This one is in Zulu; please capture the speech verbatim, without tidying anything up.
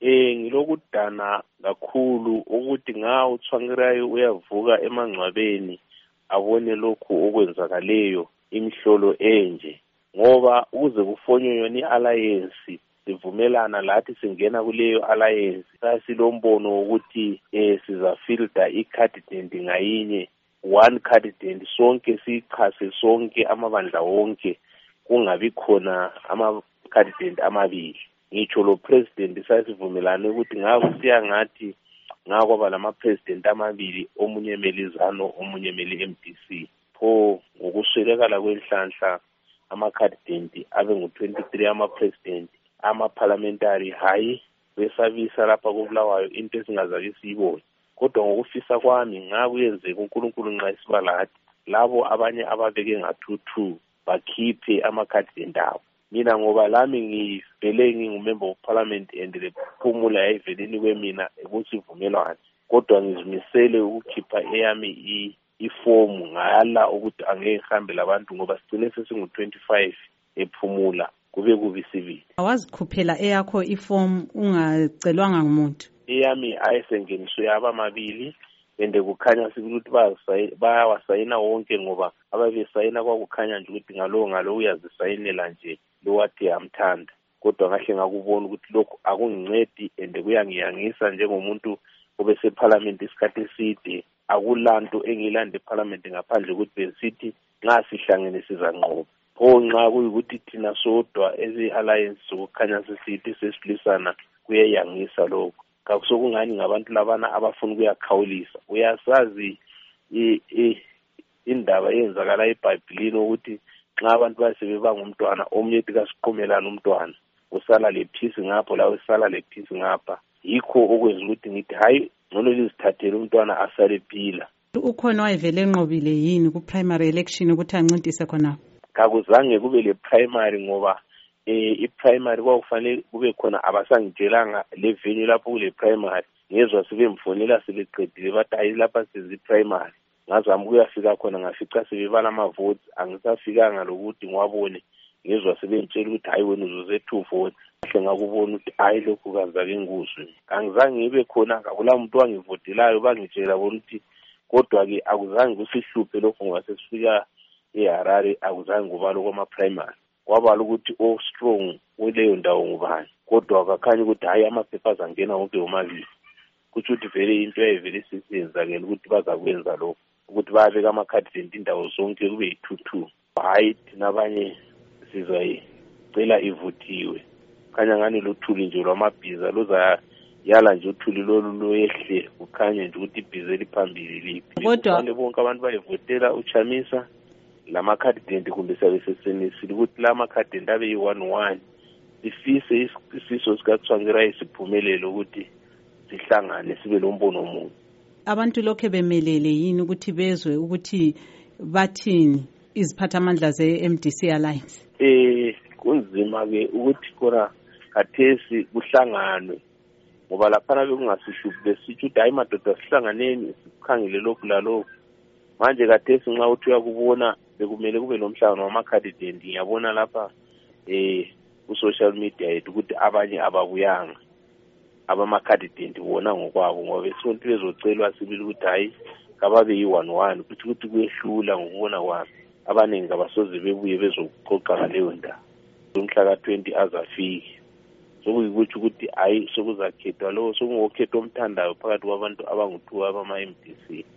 Eh ngilokudana kakhulu ukuthi nga uTsvangirayo uyavuka emangcwabeni abone lokhu okwenzakaleyo imihlolo enje ngoba ukuze kufonywe yona i-alliance sivumelana lathi singena kuleyo alliance sasilombono ukuthi eh sizafilda i-candidate ngayinye one candidate sonke sichase sonke amabandla wonke kungabi khona ama-candidate amabili. Ngitsho lo president sasivumelane ukuthi ngakusiya ngathi ngakwaba lama-president amabili omunye emelizano omunye emeli M D C pho ngokuswelekala kwenhlanhla ama-candidate abe ngu-twenty-three ama-president ama-parliamentary hayi besabisa lapha kobulawayo into esingazake siyibone kodwa ngokufisa kwami ngakuyenzeka uNkulunkulu nxa isibalathi labo abanye ababeke nga-two-two bakhiphe ama-candidate abo. Mina ngoba lami ngivele ngingumember of parliament and lephumula yayiveleni kwemina ekusivumelwane kodwa ngizimisele ukukhipha eyami ifomu ngala ukuthi angeke ngihambe labantu ngoba sigcine sesingu-twenty-five ephumula kube kubi sibili. Awazikhuphela eyakho ifomu ungacelwanga ngumuntu? Eyami ayisengeniswe abamabili ende kukhanya sikuthi bayawasayina wonke ngoba ababesayina kwakukhanya nje ukuthi ngalo ngalo uyazisayinela nje lowathi amthanda kodwa ngahle ngakubona ukuthi lokhu akungincedi ende kuyangiyangisa njengomuntu obeseparliament isikhathi eside akulanto engilande eparliament ngaphandle ukuthi besithi nxa sihlangene sizanqoba pho nxa kuyikuthi thina sodwa ezi-alliance sokukhanya sisithi sesilisana kuyayangisa lokho kakusokungani ngabantu labana abafuna ukuyakhawulisa. Uyasazi indaba eyenzakala eBhayibhelini ukuthi nxa abantu basebeba ngumntwana omunye ethi kasiqhumelana umntwana usala lephisi ngapho lawe usala lephisi ngapha yikho okwenza ukuthi ngithi hayi ngcono lizithathele umntwana asale phila. Ukhona wayevele enqobile yini ku-primary election ukuthi ancintise khonapho? Kakuzange kube le primary ngoba eh i-primary kwakufanele kube khona abasangitshelanga le venue lapho kule primary ngezwe sibemfonela sebeqedile bathi hayi lapha sizi primary ngazama ukuyafika khona ngafica sebebala ama-votes angisafikanga lokuthi ngiwabone ngezwe sebentshela ukuthi hayi wena uzuze two votes kahle ngakubona ukuthi hayi lokhu kazake ngizwe angizange ngibe khona akula muntu wangivotelayo bangitshela bona ukuthi kodwa-ke akuzange kusihluphe lokho ngoba sesifika eHarare akuzange kubala kwama-primary kwabala ukuthi o-strong kuleyo ndawo ngubani kodwa akakhanya ukuthi hayi amaphepha azangena wonke womabili kutsho ukuthi vele into yayivele sisiyenzakele ukuthi bazakwenza lokho ukuthi bayabeka ama-candidate indawo zonke kube yi-two-two hayi thina abanye sizayicela ivuthiwe khanya ngani luthuli nje lwamabhiza luzayala nje uthuli lolu luyehle kukhanye nje ukuthi ibhiza eliphambili liphi kodwa bonke abantu bayivotela uChamisa lama-candidate kumbe sabe sesenisile ukuthi la ma-candidate abe yi-one one sifise isifiso sikaTsvangirayo siphumelele ukuthi sihlangane sibe lombono omunye. Abantu lokho bemelele yini ukuthi bezwe ukuthi bathini iziphathamandla ze-M D C Alliance? Eh kunzima-ke ukuthi khona khathesi kuhlanganwe ngoba laphana bekungasihluphi besitsho ukuthi hayi madoda sihlanganeni sikhangele lokhu lalokhu manje khathesi nxa uthi uyakubona bekumele kube nomhlangano wama-candidate ngiyabona lapha eh ku-social media yethu ukuthi abanye ababuyanga abama-candidate bona ngokwabo ngoba besonto bezocelwa sibili ukuthi hayi kababe yi-one one kuthi ukuthi kuyehlula ngokubona kwami abaningi abasoze bebuye bezoqoqa ngaleyo ndaba umhla ka-twenty azafike sokuyikuthi ukuthi hayi sokuzakhethwa lowo sokungokhetha omthandayo phakathi kwabantu abangu-two abama-M D C.